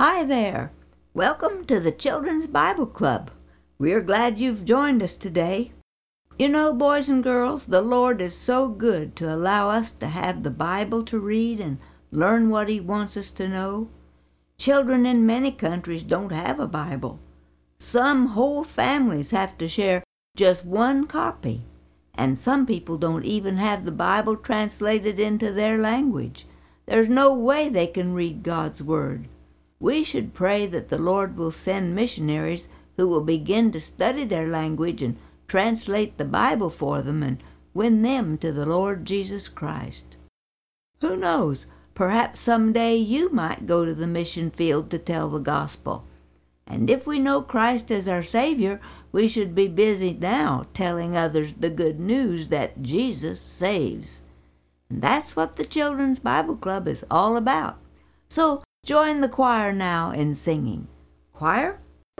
Hi there. Welcome to the Children's Bible Club. We are glad you've joined us today. You know, boys and girls, the Lord is so good to allow us to have the Bible to read and learn what He wants us to know. Children in many countries don't have a Bible. Some whole families have to share just one copy, and some people don't even have the Bible translated into their language. There's no way they can read God's Word. We should pray that the Lord will send missionaries who will begin to study their language and translate the Bible for them and win them to the Lord Jesus Christ. Who knows, perhaps someday you might go to the mission field to tell the gospel. And if we know Christ as our Savior, we should be busy now telling others the good news that Jesus saves. And that's what the Children's Bible Club is all about. So join the choir now in singing. Choir?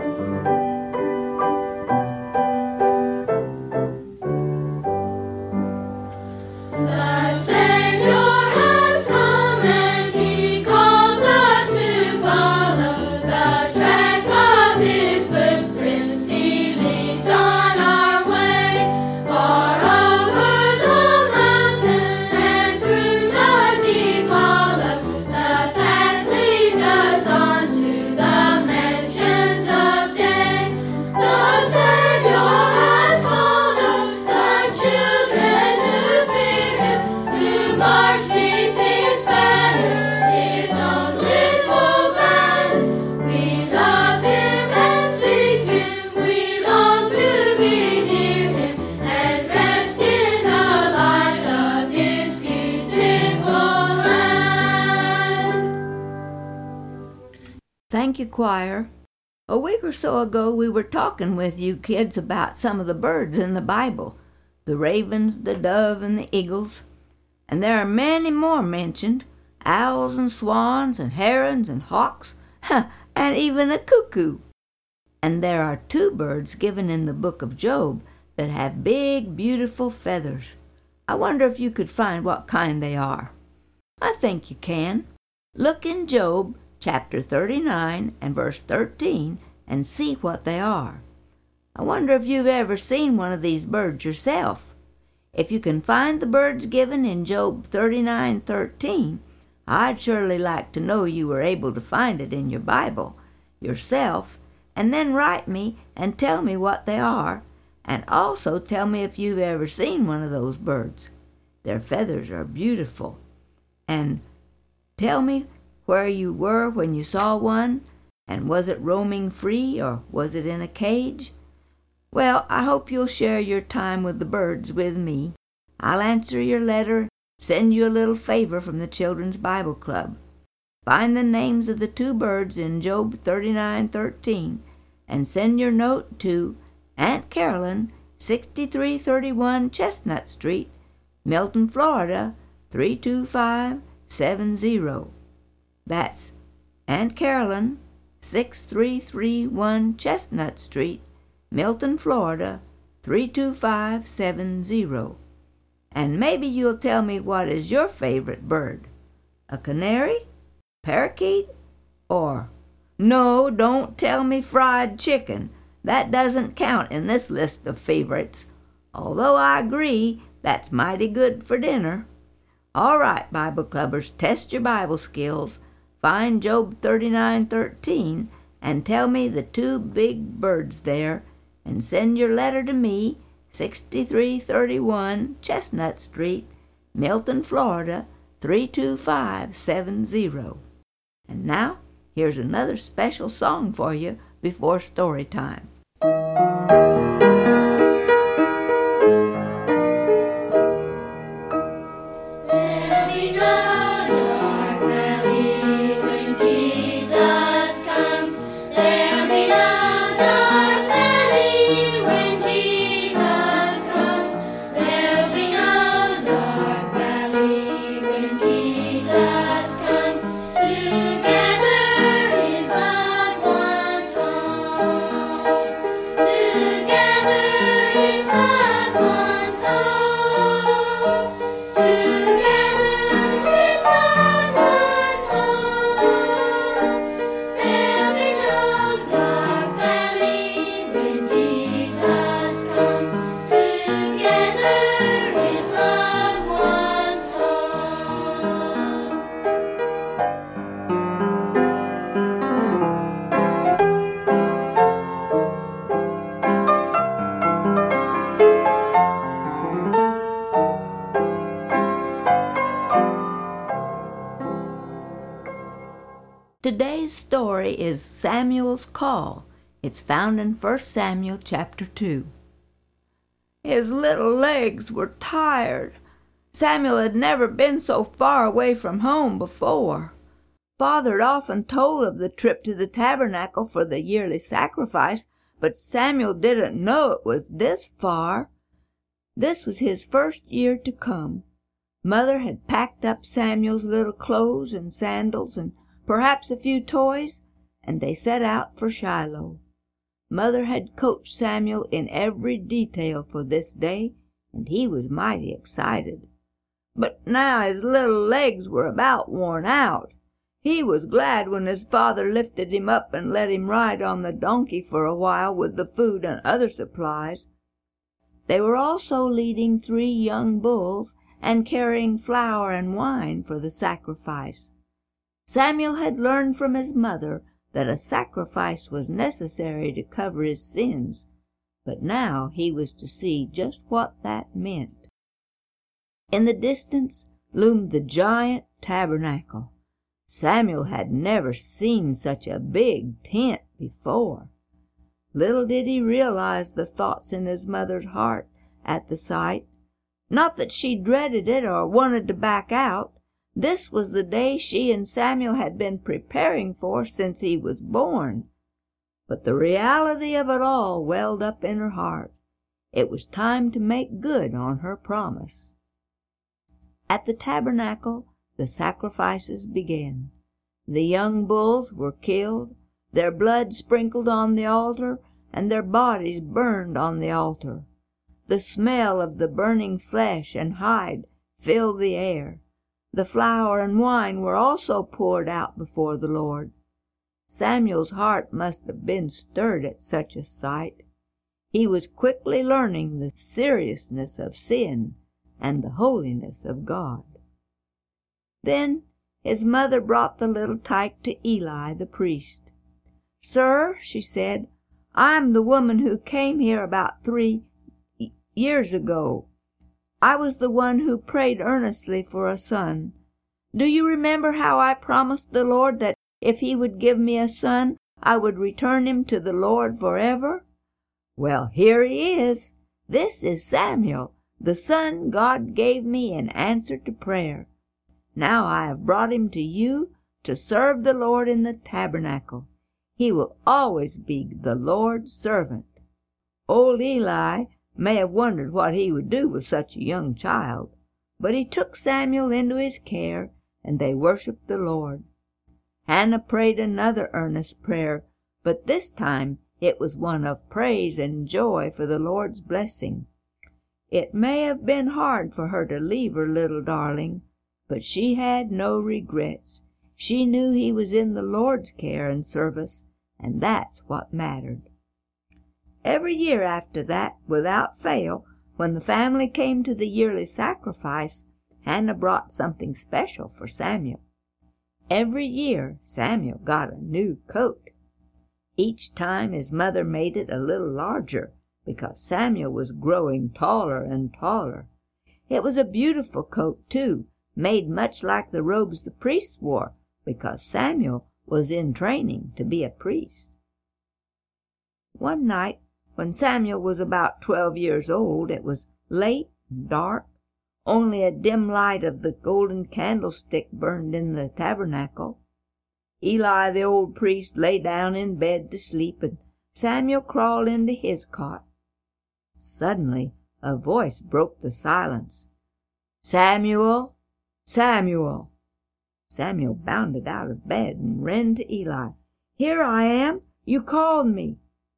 Thank you, choir. A week or so ago, we were talking with you kids about some of the birds in the Bible, the ravens, the dove, and the eagles. And there are many more mentioned, owls and swans and herons and hawks, and even a cuckoo. And there are 2 birds given in the book of Job that have big, beautiful feathers. I wonder if you could find what kind they are. I think you can. Look in Job chapter 39 and verse 13 and see what they are. I wonder if you've ever seen one of these birds yourself. If you can find the birds given in Job 39:13, I'd surely like to know you were able to find it in your Bible yourself, and then write me and tell me what they are, and also tell me if you've ever seen one of those birds. Their feathers are beautiful. And tell me where you were when you saw one, and was it roaming free or was it in a cage? Well, I hope you'll share your time with the birds with me. I'll answer your letter, send you a little favor from the Children's Bible Club. Find the names of the 2 birds in Job 39:13 and send your note to Aunt Carolyn, 6331 Chestnut Street, Milton, Florida, 32570. That's Aunt Carolyn, 6331 Chestnut Street, Milton, Florida, 32570. And maybe you'll tell me what is your favorite bird. A canary? Parakeet? Or, no, don't tell me fried chicken. That doesn't count in this list of favorites, although I agree that's mighty good for dinner. All right, Bible Clubbers, test your Bible skills. Find Job 39:13 and tell me the 2 big birds there, and send your letter to me, 6331 Chestnut Street, Milton, Florida, 32570. And now, here's another special song for you before story time. Together Today's story is Samuel's Call. It's found in 1 Samuel chapter 2. His little legs were tired. Samuel had never been so far away from home before. Father had often told of the trip to the tabernacle for the yearly sacrifice, but Samuel didn't know it was this far. This was his first year to come. Mother had packed up Samuel's little clothes and sandals and perhaps a few toys, and they set out for Shiloh. Mother had coached Samuel in every detail for this day, and he was mighty excited. But now his little legs were about worn out. He was glad when his father lifted him up and let him ride on the donkey for a while with the food and other supplies. They were also leading 3 young bulls and carrying flour and wine for the sacrifice. Samuel had learned from his mother that a sacrifice was necessary to cover his sins, but now he was to see just what that meant. In the distance loomed the giant tabernacle. Samuel had never seen such a big tent before. Little did he realize the thoughts in his mother's heart at the sight. Not that she dreaded it or wanted to back out. This was the day she and Samuel had been preparing for since he was born. But the reality of it all welled up in her heart. It was time to make good on her promise. At the tabernacle, the sacrifices began. The young bulls were killed, their blood sprinkled on the altar, and their bodies burned on the altar. The smell of the burning flesh and hide filled the air. The flour and wine were also poured out before the Lord. Samuel's heart must have been stirred at such a sight. He was quickly learning the seriousness of sin and the holiness of God. Then his mother brought the little tyke to Eli the priest. "Sir," she said, "I'm the woman who came here about 3 years ago. I was the one who prayed earnestly for a son. Do you remember how I promised the Lord that if he would give me a son, I would return him to the Lord forever? Well, here he is. This is Samuel, the son God gave me in answer to prayer. Now I have brought him to you to serve the Lord in the tabernacle. He will always be the Lord's servant." Old Eli may have wondered what he would do with such a young child, but he took Samuel into his care, and they worshipped the Lord. Hannah prayed another earnest prayer, but this time it was one of praise and joy for the Lord's blessing. It may have been hard for her to leave her little darling, but she had no regrets. She knew he was in the Lord's care and service, and that's what mattered. Every year after that, without fail, when the family came to the yearly sacrifice, Hannah brought something special for Samuel. Every year Samuel got a new coat. Each time his mother made it a little larger, because Samuel was growing taller and taller. It was a beautiful coat, too, made much like the robes the priests wore, because Samuel was in training to be a priest. One night, when Samuel was about 12 years old, it was late and dark. Only a dim light of the golden candlestick burned in the tabernacle. Eli the old priest lay down in bed to sleep, and Samuel crawled into his cot. Suddenly a voice broke the silence. "Samuel! Samuel!" Samuel bounded out of bed and ran to Eli. "Here I am. You called me."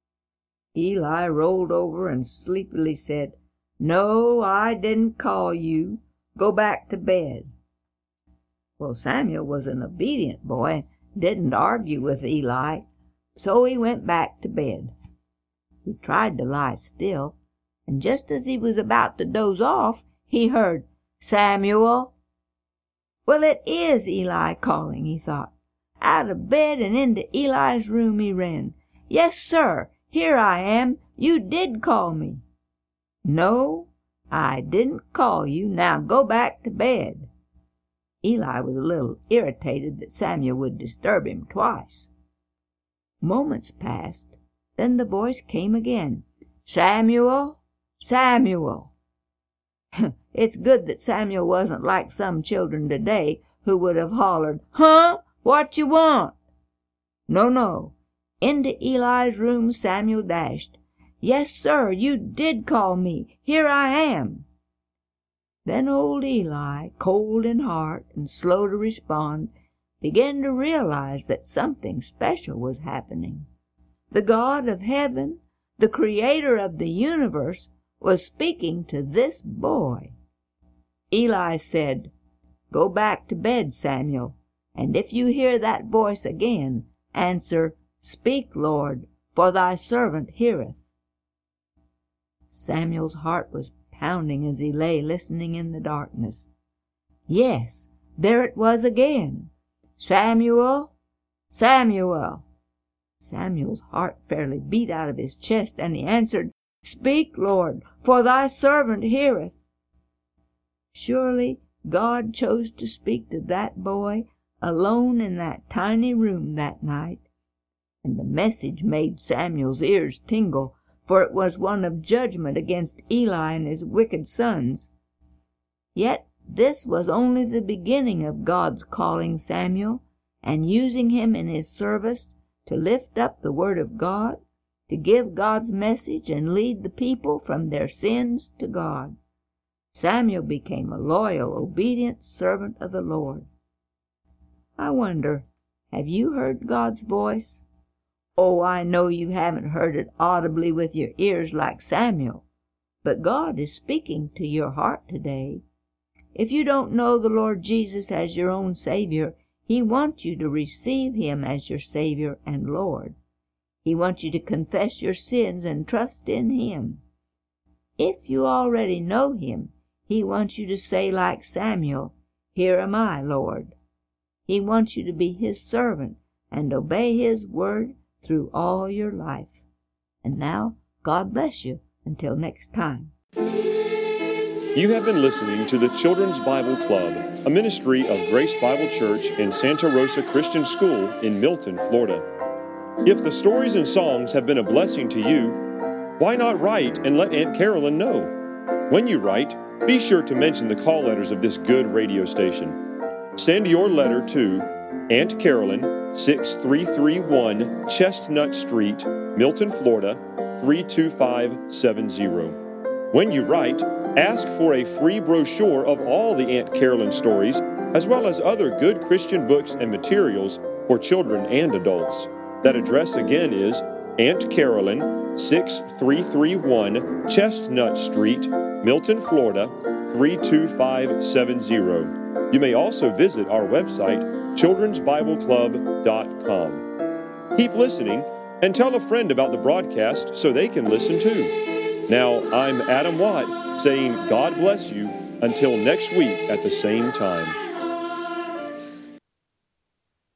Eli rolled over and sleepily said, "No, I didn't call you. Go back to bed." Well, Samuel was an obedient boy and didn't argue with Eli, so he went back to bed. He tried to lie still, and just as he was about to doze off, he heard, "Samuel!" Well, it is Eli calling, he thought. Out of bed and into Eli's room he ran. "Yes, sir, here I am. You did call me." "No, I didn't call you. Now go back to bed." Eli was a little irritated that Samuel would disturb him twice. Moments passed, then the voice came again. "Samuel, Samuel." It's good that Samuel wasn't like some children today who would have hollered, "Huh? What you want?" No. Into Eli's room Samuel dashed. "Yes, sir, you did call me. Here I am." Then old Eli, cold in heart and slow to respond, began to realize that something special was happening. The God of heaven, the creator of the universe, was speaking to this boy. Eli said, "Go back to bed, Samuel, and if you hear that voice again, answer, 'Speak, Lord, for thy servant heareth.'" Samuel's heart was pounding as he lay listening in the darkness. Yes, there it was again. "Samuel, Samuel." Samuel's heart fairly beat out of his chest, and he answered, "Speak, Lord, for thy servant heareth." Surely God chose to speak to that boy alone in that tiny room that night, and the message made Samuel's ears tingle, for it was one of judgment against Eli and his wicked sons. Yet this was only the beginning of God's calling Samuel and using him in his service to lift up the word of God, to give God's message and lead the people from their sins to God. Samuel became a loyal, obedient servant of the Lord. I wonder, have you heard God's voice? Oh, I know you haven't heard it audibly with your ears like Samuel, but God is speaking to your heart today. If you don't know the Lord Jesus as your own Savior, He wants you to receive Him as your Savior and Lord. He wants you to confess your sins and trust in Him. If you already know Him, He wants you to say like Samuel, "Here am I, Lord." He wants you to be His servant and obey His word through all your life. And now, God bless you. Until next time. You have been listening to the Children's Bible Club, a ministry of Grace Bible Church in Santa Rosa Christian School in Milton, Florida. If the stories and songs have been a blessing to you, why not write and let Aunt Carolyn know? When you write, be sure to mention the call letters of this good radio station. Send your letter to Aunt Carolyn, 6331 Chestnut Street, Milton, Florida, 32570. When you write, ask for a free brochure of all the Aunt Carolyn stories, as well as other good Christian books and materials for children and adults. That address again is Aunt Carolyn, 6331 Chestnut Street, Milton, Florida, 32570. You may also visit our website, childrensbibleclub.com. Keep listening and tell a friend about the broadcast so they can listen too. Now, I'm Adam Watt saying God bless you until next week at the same time.